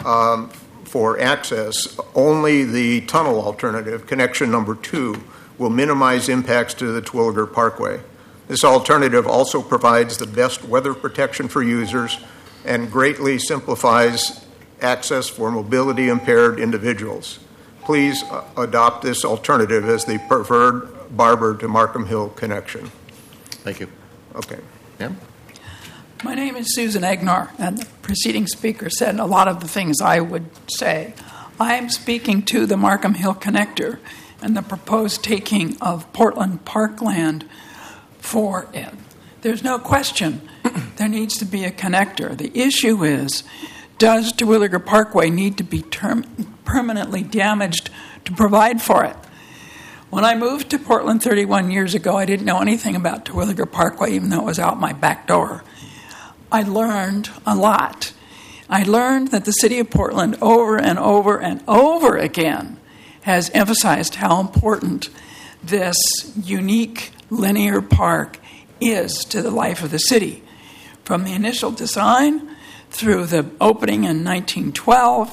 for access, only the tunnel alternative, connection number 2, will minimize impacts to the Terwilliger Parkway. This alternative also provides the best weather protection for users and greatly simplifies access for mobility impaired individuals. Please adopt this alternative as the preferred Barber to Markham Hill connection. Thank you. Okay. Yeah. My name is Susan Agnar, and the preceding speaker said a lot of the things I would say. I am speaking to the Markham Hill connector and the proposed taking of Portland Parkland for it. There's no question there needs to be a connector. The issue is, does Terwilliger Parkway need to be permanently damaged to provide for it? When I moved to Portland 31 years ago, I didn't know anything about Terwilliger Parkway, even though it was out my back door. I learned a lot. I learned that the city of Portland over and over and over again has emphasized how important this unique linear park is to the life of the city. From the initial design through the opening in 1912,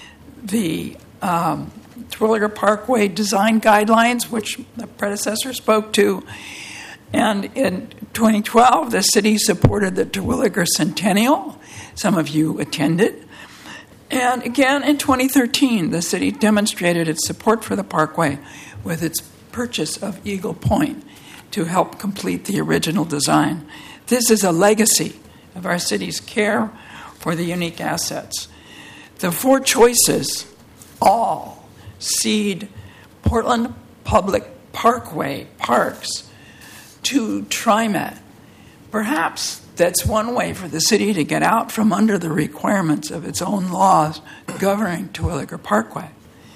the Terwilliger Parkway Design Guidelines, which the predecessor spoke to, and in 2012, the city supported the Terwilliger Centennial. Some of you attended. And again, in 2013, the city demonstrated its support for the parkway with its purchase of Eagle Point to help complete the original design. This is a legacy of our city's care for the unique assets. The 4 choices all cede Portland Public Parkway parks to TriMet. Perhaps that's one way for the city to get out from under the requirements of its own laws governing Terwilliger Parkway.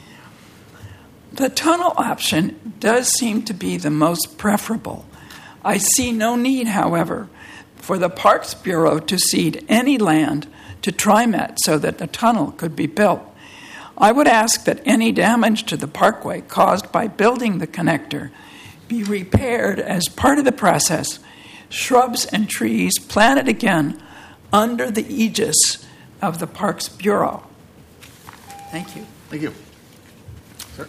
The tunnel option does seem to be the most preferable. I see no need, however, for the Parks Bureau to cede any land to TriMet so that the tunnel could be built. I would ask that any damage to the parkway caused by building the connector be repaired as part of the process. Shrubs and trees planted again under the aegis of the Parks Bureau. Thank you. Thank you. Sir.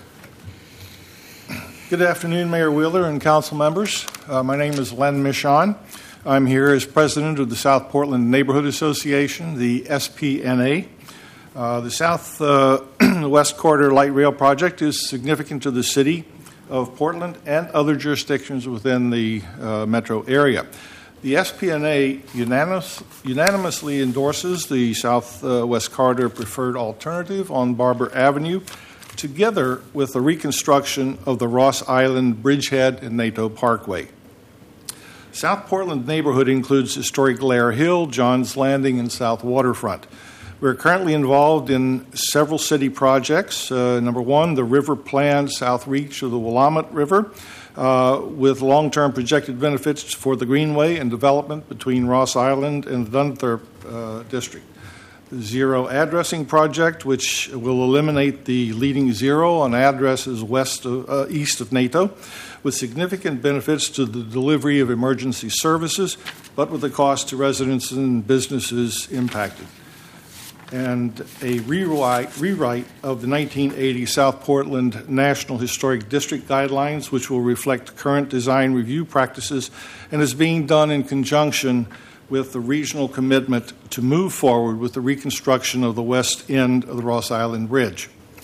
Good afternoon, Mayor Wheeler and council members. My name is Len Michon. I'm here as president of the South Portland Neighborhood Association, the SPNA. The Southwest Corridor Light Rail Project is significant to the city of Portland and other jurisdictions within the metro area. The SPNA unanimously endorses the Southwest Corridor preferred alternative on Barber Avenue, together with the reconstruction of the Ross Island Bridgehead and NATO Parkway. South Portland neighborhood includes historic Lair Hill, Johns Landing, and South Waterfront. We're currently involved in several city projects. Number 1, the River Plan South Reach of the Willamette River, with long-term projected benefits for the Greenway and development between Ross Island and the Dunthorpe District. The Zero Addressing Project, which will eliminate the leading zero on addresses east of NATO, with significant benefits to the delivery of emergency services, but with the cost to residents and businesses impacted. And a rewrite of the 1980 South Portland National Historic District Guidelines, which will reflect current design review practices and is being done in conjunction with the regional commitment to move forward with the reconstruction of the west end of the Ross Island Bridge.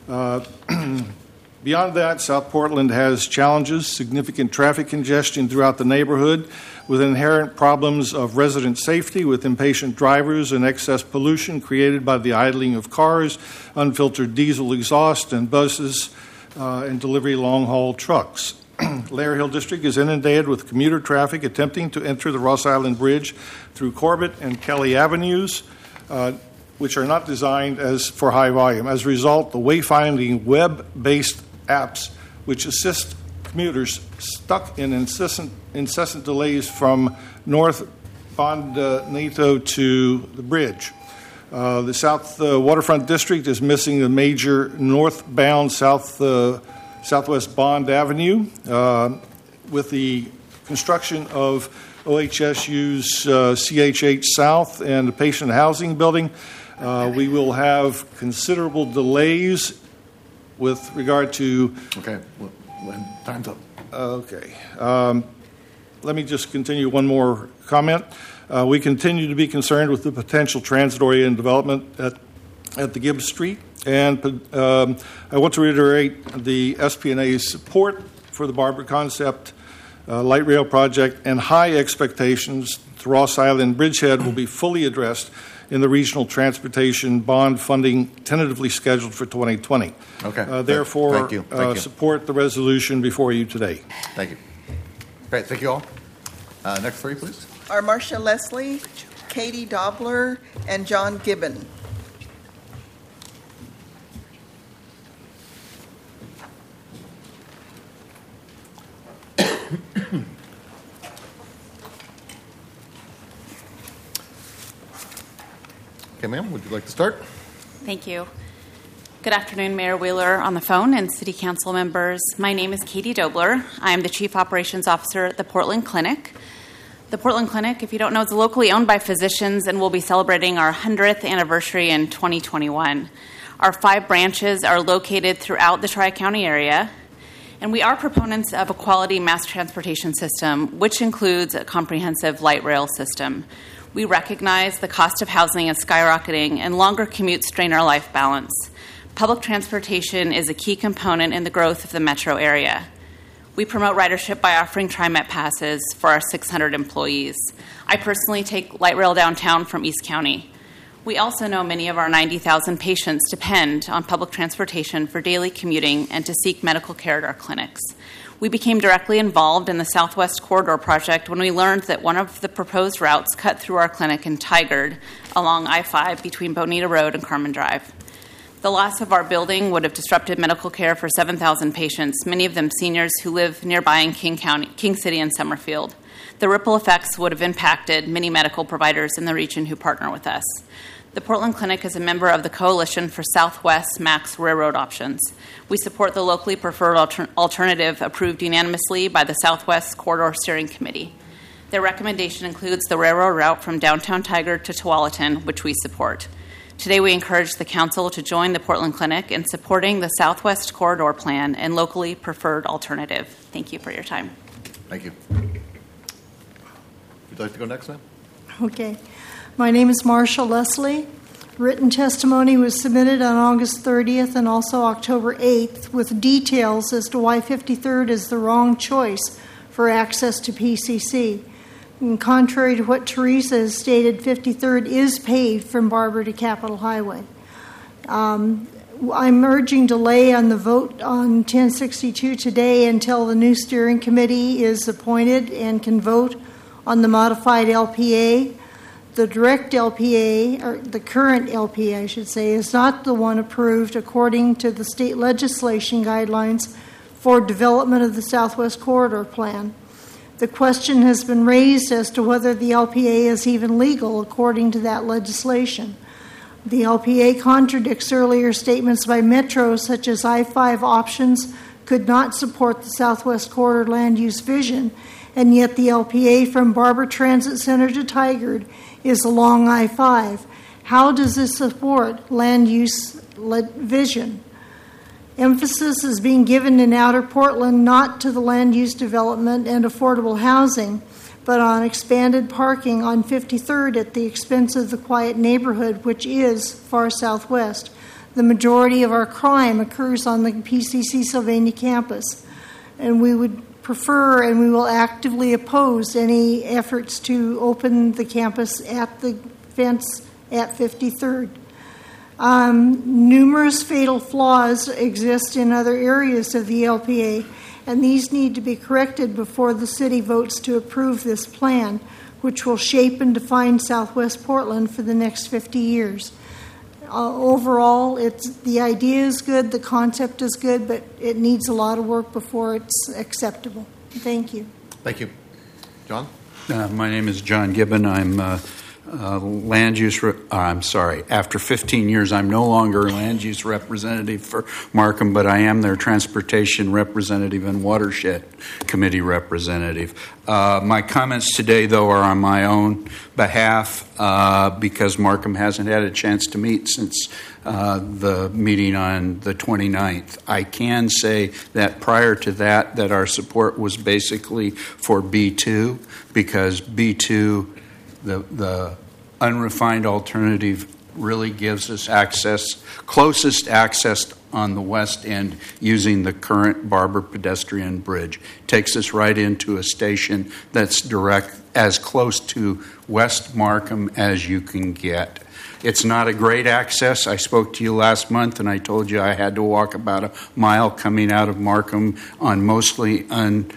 Beyond that, South Portland has challenges, significant traffic congestion throughout the neighborhood, with inherent problems of resident safety, with impatient drivers and excess pollution created by the idling of cars, unfiltered diesel exhaust, and buses and delivery long-haul trucks. Lair Hill District is inundated with commuter traffic attempting to enter the Ross Island Bridge through Corbett and Kelly Avenues, which are not designed for high volume. As a result, the wayfinding web-based apps which assist commuters stuck in incessant delays from North Bonito to the bridge. The South Waterfront District is missing a major northbound Southwest Bond Avenue. With the construction of OHSU's CHH South and the patient housing building, we will have considerable delays with regard to... Okay, time's up. Okay. Let me just continue one more comment. We continue to be concerned with the potential transit-oriented development at the Gibbs Street, and I want to reiterate the SPNA's support for the Barber Concept light rail project and high expectations the Ross Island Bridgehead will be fully addressed in the regional transportation bond funding tentatively scheduled for 2020. Okay. Therefore, Thank you. support the resolution before you today. Thank you. Great. Thank you all. Next three, please. Are Marcia Leslie, Katie Dobler, and John Gibbon. Okay, ma'am, would you like to start? Thank you. Good afternoon, Mayor Wheeler on the phone and City Council members. My name is Katie Dobler. I am the Chief Operations Officer at the Portland Clinic. The Portland Clinic, if you don't know, is locally owned by physicians and will be celebrating our 100th anniversary in 2021. Our 5 branches are located throughout the Tri-County area, and we are proponents of a quality mass transportation system, which includes a comprehensive light rail system. We recognize the cost of housing is skyrocketing and longer commutes strain our life balance. Public transportation is a key component in the growth of the metro area. We promote ridership by offering TriMet passes for our 600 employees. I personally take light rail downtown from East County. We also know many of our 90,000 patients depend on public transportation for daily commuting and to seek medical care at our clinics. We became directly involved in the Southwest Corridor project when we learned that one of the proposed routes cut through our clinic in Tigard along I-5 between Bonita Road and Carmen Drive. The loss of our building would have disrupted medical care for 7,000 patients, many of them seniors who live nearby in King City and Summerfield. The ripple effects would have impacted many medical providers in the region who partner with us. The Portland Clinic is a member of the Coalition for Southwest Max Railroad Options. We support the locally preferred alternative approved unanimously by the Southwest Corridor Steering Committee. Their recommendation includes the railroad route from downtown Tigard to Tualatin, which we support. Today we encourage the Council to join the Portland Clinic in supporting the Southwest Corridor Plan and locally preferred alternative. Thank you for your time. Thank you. Would you like to go next, ma'am? Okay. My name is Marcia Leslie. Written testimony was submitted on August 30th and also October 8th with details as to why 53rd is the wrong choice for access to PCC. And contrary to what Teresa has stated, 53rd is paved from Barber to Capitol Highway. I'm urging delay on the vote on 1062 today until the new steering committee is appointed and can vote on the modified LPA. The direct LPA, or the current LPA, I should say, is not the one approved according to the state legislation guidelines for development of the Southwest Corridor Plan. The question has been raised as to whether the LPA is even legal according to that legislation. The LPA contradicts earlier statements by Metro, such as I-5 options could not support the Southwest Corridor land use vision, and yet the LPA from Barber Transit Center to Tigard is along I-5. How does this support land use vision? Emphasis is being given in Outer Portland not to the land use development and affordable housing, but on expanded parking on 53rd at the expense of the quiet neighborhood, which is far southwest. The majority of our crime occurs on the PCC Sylvania campus, and we would prefer and we will actively oppose any efforts to open the campus at the fence at 53rd. Numerous fatal flaws exist in other areas of the LPA, and these need to be corrected before the city votes to approve this plan, which will shape and define Southwest Portland for the next 50 years. Overall, the idea is good, the concept is good, but it needs a lot of work before it's acceptable. Thank you. Thank you. John? My name is John Gibbon. I'm land use. After 15 years, I'm no longer land use representative for Markham, but I am their transportation representative and watershed committee representative. My comments today, though, are on my own behalf because Markham hasn't had a chance to meet since the meeting on the 29th. I can say that prior to that our support was basically for B2 because B2, the unrefined alternative, really gives us closest access on the west end using the current Barber pedestrian bridge. Takes us right into a station that's direct, as close to West Markham as you can get. It's not a great access. I spoke to you last month and I told you I had to walk about a mile coming out of Markham on mostly unpaved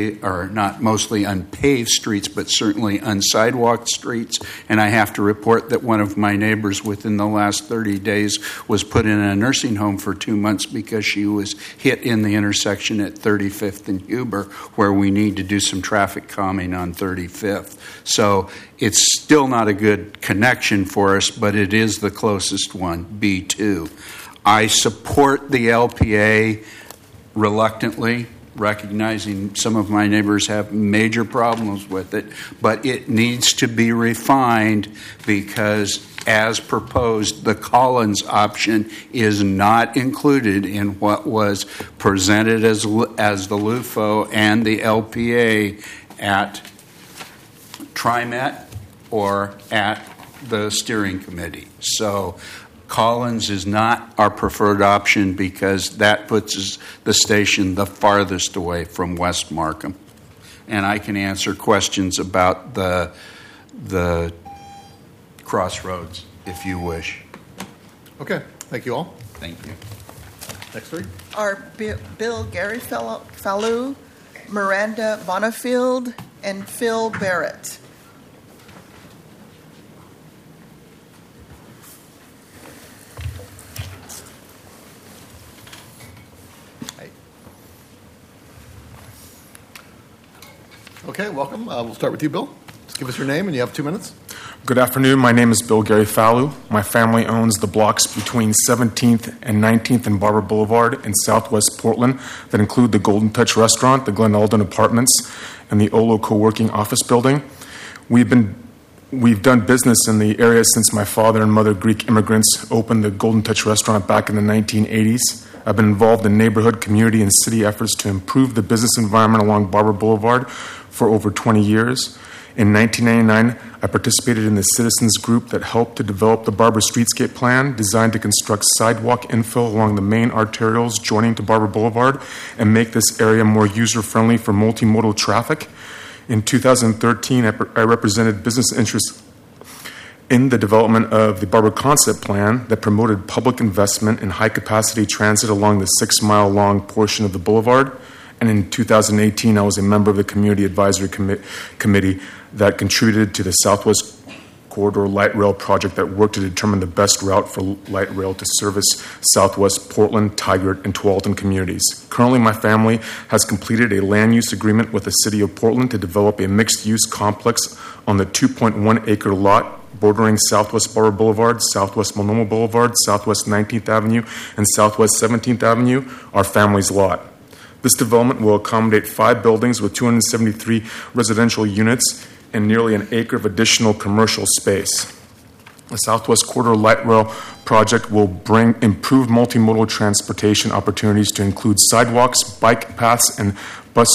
streets, but certainly unsidewalked streets. And I have to report that one of my neighbors within the last 30 days was put in a nursing home for 2 months because she was hit in the intersection at 35th and Huber, where we need to do some traffic calming on 35th. So it's still not a good connection for us, but it is the closest one, B2. I support the LPA reluctantly, recognizing some of my neighbors have major problems with it, but it needs to be refined because, as proposed, the Collins option is not included in what was presented as the LUFO and the LPA at TriMet or at the steering committee. So Collins is not our preferred option because that puts the station the farthest away from West Markham. And I can answer questions about the crossroads if you wish. Okay, thank you all. Thank you. Next three are Bill Gary Fallou, Miranda Bonifield, and Phil Barrett. Okay, welcome. We'll start with you, Bill. Just give us your name, and you have 2 minutes. Good afternoon. My name is Bill Gary Fallou. My family owns the blocks between 17th and 19th and Barber Boulevard in southwest Portland that include the Golden Touch Restaurant, the Glen Alden Apartments, and the Olo Co-working Office Building. We've done business in the area since my father and mother, Greek immigrants, opened the Golden Touch Restaurant back in the 1980s. I've been involved in neighborhood, community, and city efforts to improve the business environment along Barber Boulevard for over 20 years. In 1999, I participated in the citizens group that helped to develop the Barber Streetscape Plan, designed to construct sidewalk infill along the main arterials joining to Barber Boulevard and make this area more user-friendly for multimodal traffic. In 2013, I represented business interests in the development of the Barber Concept Plan that promoted public investment in high-capacity transit along the 6-mile-long portion of the boulevard. And in 2018, I was a member of the Community Advisory Committee that contributed to the Southwest Corridor Light Rail project that worked to determine the best route for light rail to service Southwest Portland, Tigard, and Tualatin communities. Currently, my family has completed a land use agreement with the City of Portland to develop a mixed-use complex on the 2.1-acre lot bordering Southwest Barber Boulevard, Southwest Monoma Boulevard, Southwest 19th Avenue, and Southwest 17th Avenue, our family's lot. This development will accommodate 5 buildings with 273 residential units and nearly an acre of additional commercial space. The Southwest Corridor Light Rail project will bring improved multimodal transportation opportunities to include sidewalks, bike paths, and bus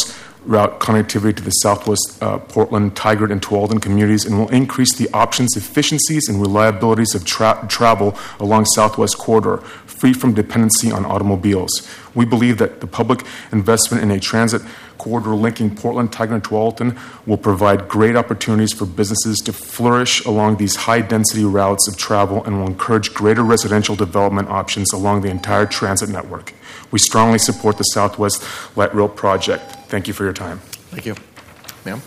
route connectivity to the Southwest Portland, Tigard, and Tualatin communities, and will increase the options, efficiencies, and reliabilities of travel along Southwest Corridor, free from dependency on automobiles. We believe that the public investment in a transit corridor linking Portland, Tigard, and Tualatin will provide great opportunities for businesses to flourish along these high-density routes of travel and will encourage greater residential development options along the entire transit network. We strongly support the Southwest Light Rail project. Thank you for your time. Thank you. Ma'am?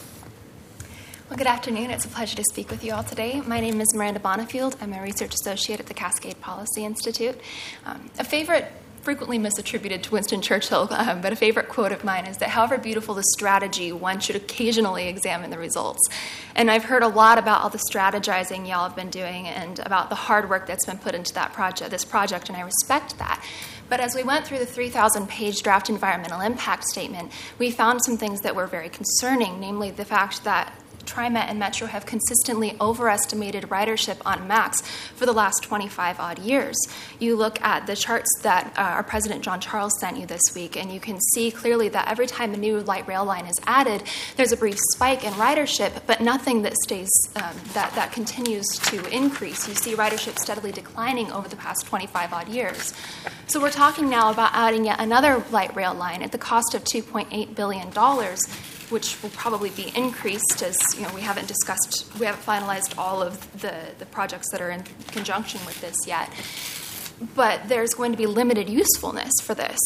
Well, good afternoon. It's a pleasure to speak with you all today. My name is Miranda Bonifield. I'm a research associate at the Cascade Policy Institute. A favorite, frequently misattributed to Winston Churchill, but a favorite quote of mine is that however beautiful the strategy, one should occasionally examine the results. And I've heard a lot about all the strategizing y'all have been doing and about the hard work that's been put into this project, and I respect that. But as we went through the 3,000-page draft environmental impact statement, we found some things that were very concerning, namely the fact that TriMet and Metro have consistently overestimated ridership on MAX for the last 25-odd years. You look at the charts that our President John Charles sent you this week, and you can see clearly that every time a new light rail line is added, there's a brief spike in ridership, but nothing that stays that continues to increase. You see ridership steadily declining over the past 25-odd years. So we're talking now about adding yet another light rail line at the cost of $2.8 billion, which will probably be increased as we haven't finalized all of the projects that are in conjunction with this yet. But there's going to be limited usefulness for this.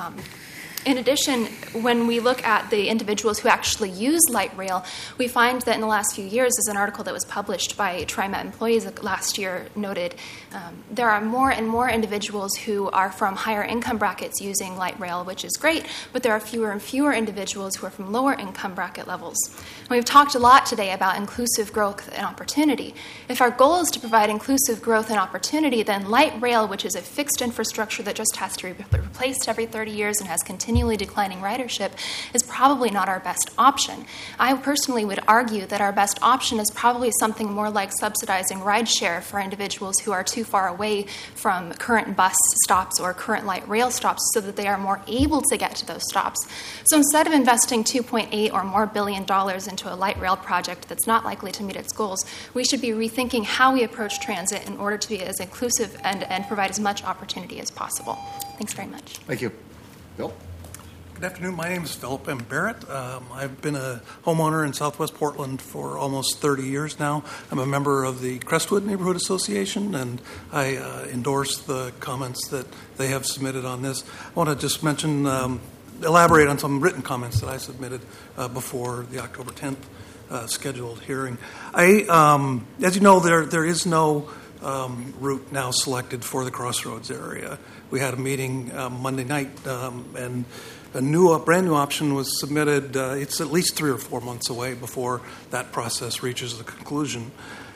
In addition, when we look at the individuals who actually use light rail, we find that in the last few years, as an article that was published by TriMet employees last year noted, there are more and more individuals who are from higher income brackets using light rail, which is great, but there are fewer and fewer individuals who are from lower income bracket levels. And we've talked a lot today about inclusive growth and opportunity. If our goal is to provide inclusive growth and opportunity, then light rail, which is a fixed infrastructure that just has to be replaced every 30 years and has continually declining ridership, is probably not our best option. I personally would argue that our best option is probably something more like subsidizing rideshare for individuals who are too far away from current bus stops or current light rail stops so that they are more able to get to those stops. So instead of investing $2.8 or more billion into a light rail project that's not likely to meet its goals, we should be rethinking how we approach transit in order to be as inclusive and provide as much opportunity as possible. Thanks very much. Thank you. Bill? Good afternoon. My name is Philip M. Barrett. I've been a homeowner in Southwest Portland for almost 30 years now. I'm a member of the Crestwood Neighborhood Association, and I endorse the comments that they have submitted on this. I want to just mention, elaborate on some written comments that I submitted before the October 10th scheduled hearing. As you know, there is no route now selected for the Crossroads area. We had a meeting Monday night, and a brand new option was submitted. It's at least 3 or 4 months away before that process reaches the conclusion.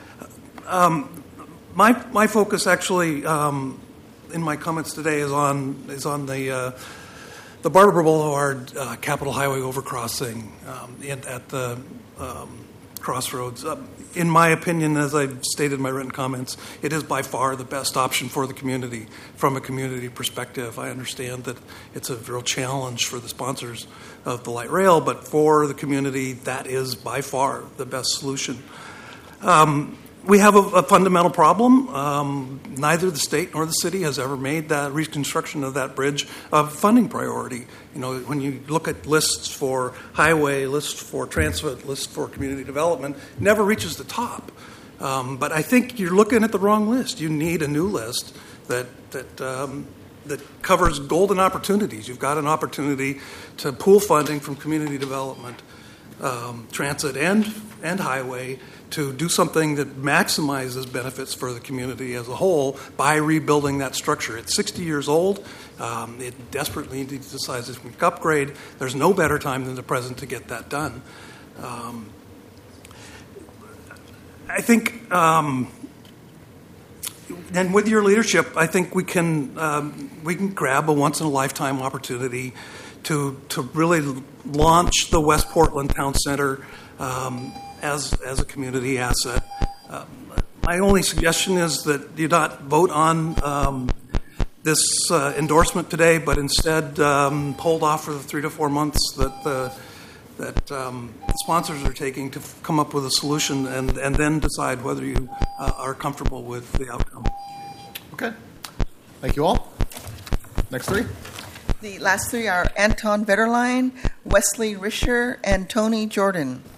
My focus actually in my comments today is on the Barbara Boulevard Capitol Highway overcrossing at the Crossroads. In my opinion, as I've stated in my written comments, it is by far the best option for the community from a community perspective. I understand that it's a real challenge for the sponsors of the light rail, but for the community, that is by far the best solution. We have a fundamental problem. Neither the state nor the city has ever made that reconstruction of that bridge a funding priority. When you look at lists for highway, lists for transit, lists for community development, it never reaches the top. But I think you're looking at the wrong list. You need a new list that covers golden opportunities. You've got an opportunity to pool funding from community development, transit, and highway, to do something that maximizes benefits for the community as a whole by rebuilding that structure. It's 60 years old. It desperately needs a seismic upgrade. There's no better time than the present to get that done. I think, and with your leadership, I think we can grab a once-in-a-lifetime opportunity to really launch the West Portland Town Center as a community asset. My only suggestion is that you not vote on this endorsement today, but instead hold off for the 3 to 4 months that the sponsors are taking to come up with a solution and then decide whether you are comfortable with the outcome. Okay. Thank you all. Next three. The last three are Anton Vetterlein, Wesley Risher, and Tony Jordan.